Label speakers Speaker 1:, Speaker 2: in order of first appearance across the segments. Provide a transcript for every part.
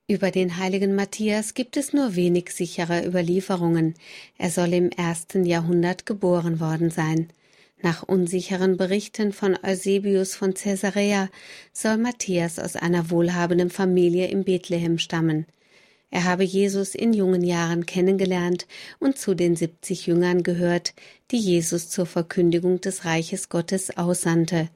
Speaker 1: Über den heiligen Matthias gibt es nur wenig sichere Überlieferungen. Er soll im 1. Jahrhundert geboren worden sein. Nach unsicheren Berichten von Eusebius von Caesarea soll Matthias aus einer wohlhabenden Familie in Bethlehem stammen. Er habe Jesus in jungen Jahren kennengelernt und zu den 70 Jüngern gehört, die Jesus zur Verkündigung des Reiches Gottes aussandte.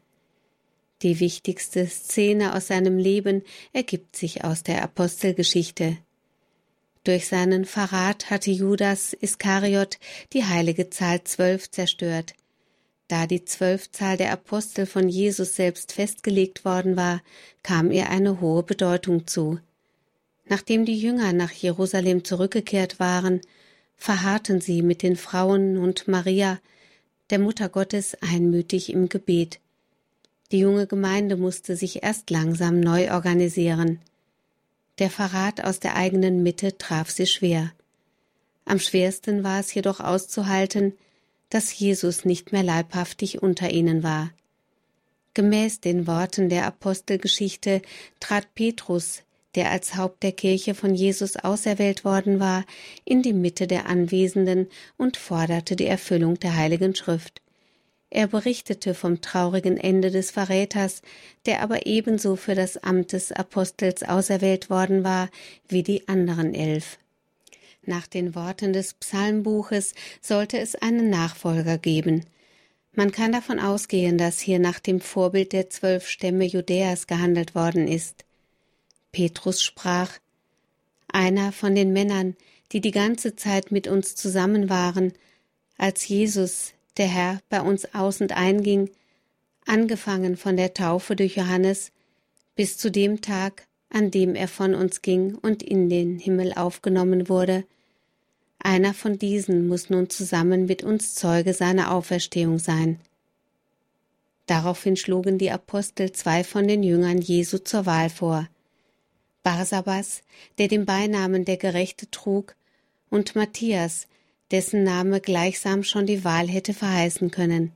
Speaker 1: Die wichtigste Szene aus seinem Leben ergibt sich aus der Apostelgeschichte. Durch seinen Verrat hatte Judas Iskariot die heilige Zahl 12 zerstört. Da die 12-Zahl der Apostel von Jesus selbst festgelegt worden war, kam ihr eine hohe Bedeutung zu. Nachdem die Jünger nach Jerusalem zurückgekehrt waren, verharrten sie mit den Frauen und Maria, der Mutter Gottes, einmütig im Gebet. Die junge Gemeinde musste sich erst langsam neu organisieren. Der Verrat aus der eigenen Mitte traf sie schwer. Am schwersten war es jedoch auszuhalten, dass Jesus nicht mehr leibhaftig unter ihnen war. Gemäß den Worten der Apostelgeschichte trat Petrus, der als Haupt der Kirche von Jesus auserwählt worden war, in die Mitte der Anwesenden und forderte die Erfüllung der Heiligen Schrift. Er berichtete vom traurigen Ende des Verräters, der aber ebenso für das Amt des Apostels auserwählt worden war wie die anderen 11. Nach den Worten des Psalmbuches sollte es einen Nachfolger geben. Man kann davon ausgehen, dass hier nach dem Vorbild der 12 Stämme Judäas gehandelt worden ist. Petrus sprach: Einer von den Männern, die die ganze Zeit mit uns zusammen waren, als Jesus, der Herr, bei uns aus und einging, angefangen von der Taufe durch Johannes bis zu dem Tag, an dem er von uns ging und in den Himmel aufgenommen wurde. Einer von diesen muss nun zusammen mit uns Zeuge seiner Auferstehung sein. Daraufhin schlugen die Apostel 2 von den Jüngern Jesu zur Wahl vor: Barsabas, der den Beinamen der Gerechte trug, und Matthias, dessen Name gleichsam schon die Wahl hätte verheißen können.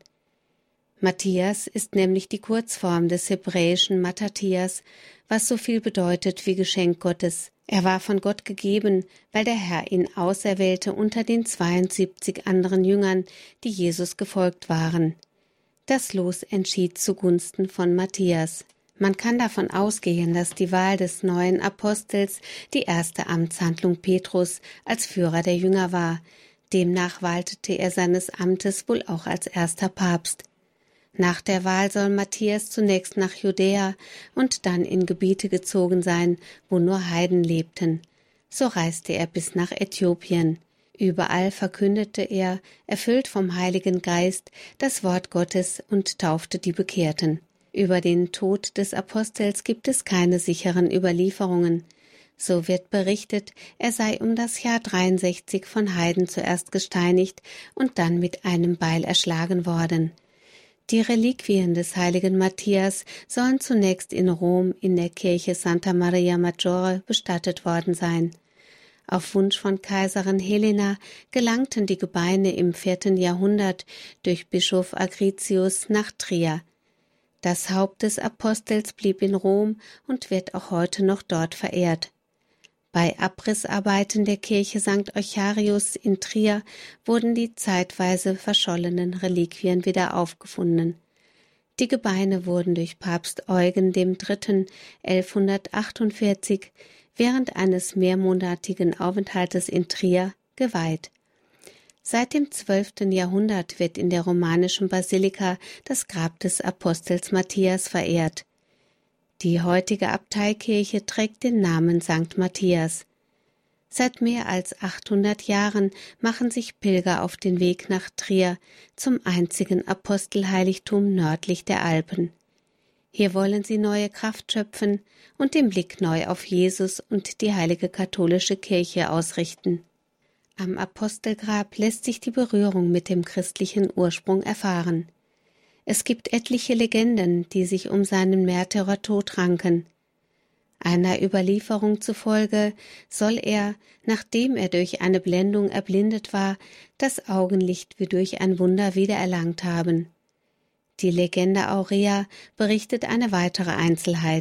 Speaker 1: Matthias ist nämlich die Kurzform des hebräischen Mattathias, was so viel bedeutet wie Geschenk Gottes. Er war von Gott gegeben, weil der Herr ihn auserwählte unter den 72 anderen Jüngern, die Jesus gefolgt waren. Das Los entschied zugunsten von Matthias. Man kann davon ausgehen, dass die Wahl des neuen Apostels die erste Amtshandlung Petrus als Führer der Jünger war. Demnach waltete er seines Amtes wohl auch als erster Papst. Nach der Wahl soll Matthias zunächst nach Judäa und dann in Gebiete gezogen sein, wo nur Heiden lebten. So reiste er bis nach Äthiopien. Überall verkündete er, erfüllt vom Heiligen Geist, das Wort Gottes und taufte die Bekehrten. Über den Tod des Apostels gibt es keine sicheren Überlieferungen. So wird berichtet, er sei um das Jahr 63 von Heiden zuerst gesteinigt und dann mit einem Beil erschlagen worden. Die Reliquien des heiligen Matthias sollen zunächst in Rom in der Kirche Santa Maria Maggiore bestattet worden sein. Auf Wunsch von Kaiserin Helena gelangten die Gebeine im 4. Jahrhundert durch Bischof Agritius nach Trier. Das Haupt des Apostels blieb in Rom und wird auch heute noch dort verehrt. Bei Abrissarbeiten der Kirche St. Eucharius in Trier wurden die zeitweise verschollenen Reliquien wieder aufgefunden. Die Gebeine wurden durch Papst Eugen III. 1148 während eines mehrmonatigen Aufenthaltes in Trier geweiht. Seit dem 12. Jahrhundert wird in der romanischen Basilika das Grab des Apostels Matthias verehrt. Die heutige Abteikirche trägt den Namen St. Matthias. Seit mehr als 800 Jahren machen sich Pilger auf den Weg nach Trier, zum einzigen Apostelheiligtum nördlich der Alpen. Hier wollen sie neue Kraft schöpfen und den Blick neu auf Jesus und die heilige katholische Kirche ausrichten. Am Apostelgrab lässt sich die Berührung mit dem christlichen Ursprung erfahren. Es gibt etliche Legenden, die sich um seinen Märtyrertod ranken. Einer Überlieferung zufolge soll er, nachdem er durch eine Blendung erblindet war, das Augenlicht wie durch ein Wunder wiedererlangt haben. Die Legende Aurea berichtet eine weitere Einzelheit.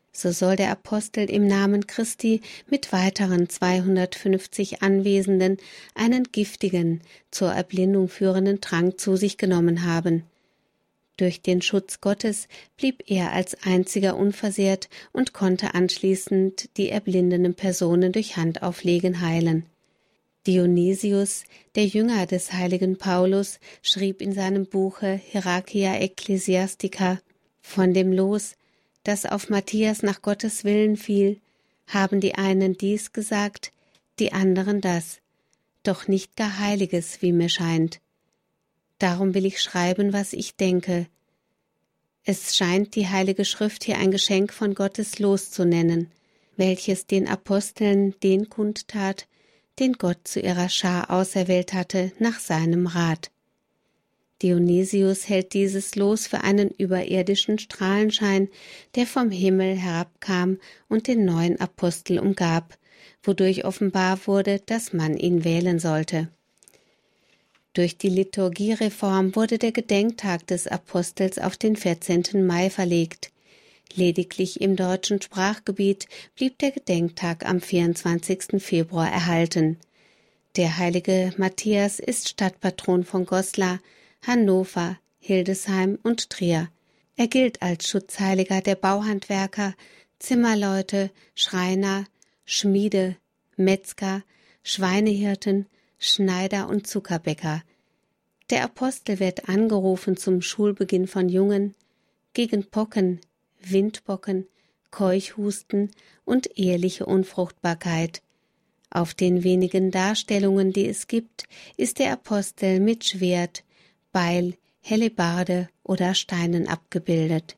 Speaker 1: So soll der Apostel im Namen Christi mit weiteren 250 Anwesenden einen giftigen, zur Erblindung führenden Trank zu sich genommen haben. Durch den Schutz Gottes blieb er als einziger unversehrt und konnte anschließend die erblindenden Personen durch Handauflegen heilen. Dionysius, der Jünger des heiligen Paulus, schrieb in seinem Buche Hierarchia Ecclesiastica: Von dem Los, das auf Matthias nach Gottes Willen fiel, haben die einen dies gesagt, die anderen das, doch nicht gar Heiliges, wie mir scheint. Darum will ich schreiben, was ich denke. Es scheint die Heilige Schrift hier ein Geschenk von Gottes Los zu nennen, welches den Aposteln den kundtat, den Gott zu ihrer Schar auserwählt hatte, nach seinem Rat. Dionysius hält dieses Los für einen überirdischen Strahlenschein, der vom Himmel herabkam und den neuen Apostel umgab, wodurch offenbar wurde, dass man ihn wählen sollte. Durch die Liturgiereform wurde der Gedenktag des Apostels auf den 14. Mai verlegt. Lediglich im deutschen Sprachgebiet blieb der Gedenktag am 24. Februar erhalten. Der heilige Matthias ist Stadtpatron von Goslar, Hannover, Hildesheim und Trier. Er gilt als Schutzheiliger der Bauhandwerker, Zimmerleute, Schreiner, Schmiede, Metzger, Schweinehirten, Schneider und Zuckerbäcker. Der Apostel wird angerufen zum Schulbeginn von Jungen, gegen Pocken, Windpocken, Keuchhusten und eheliche Unfruchtbarkeit. Auf den wenigen Darstellungen, die es gibt, ist der Apostel mit Schwert, Beil, Hellebarde oder Steinen abgebildet.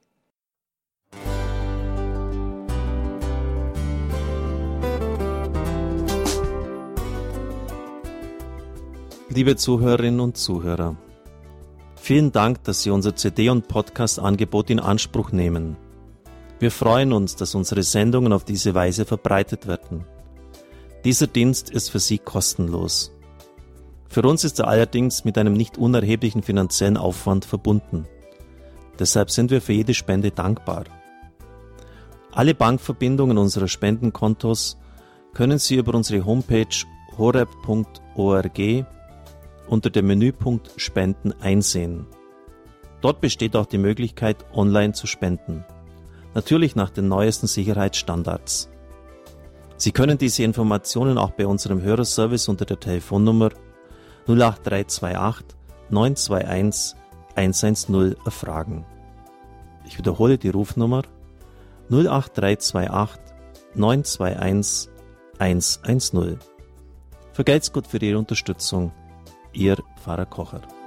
Speaker 2: Liebe Zuhörerinnen und Zuhörer, vielen Dank, dass Sie unser CD- und Podcast-Angebot in Anspruch nehmen. Wir freuen uns, dass unsere Sendungen auf diese Weise verbreitet werden. Dieser Dienst ist für Sie kostenlos. Für uns ist er allerdings mit einem nicht unerheblichen finanziellen Aufwand verbunden. Deshalb sind wir für jede Spende dankbar. Alle Bankverbindungen unserer Spendenkontos können Sie über unsere Homepage horeb.org unter dem Menüpunkt Spenden einsehen. Dort besteht auch die Möglichkeit, online zu spenden. Natürlich nach den neuesten Sicherheitsstandards. Sie können diese Informationen auch bei unserem Hörerservice unter der Telefonnummer 08328 921 110 erfragen. Ich wiederhole die Rufnummer 08328 921 110. Vergelt's Gott für Ihre Unterstützung. Ihr Pfarrer Kocher.